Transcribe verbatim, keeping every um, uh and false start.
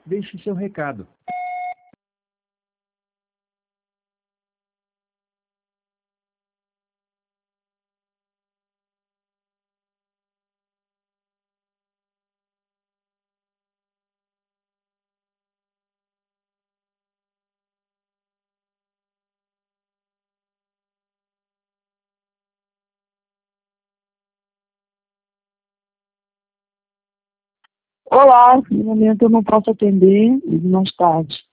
Deixe seu recado. Olá, no momento eu não posso atender, mais tarde.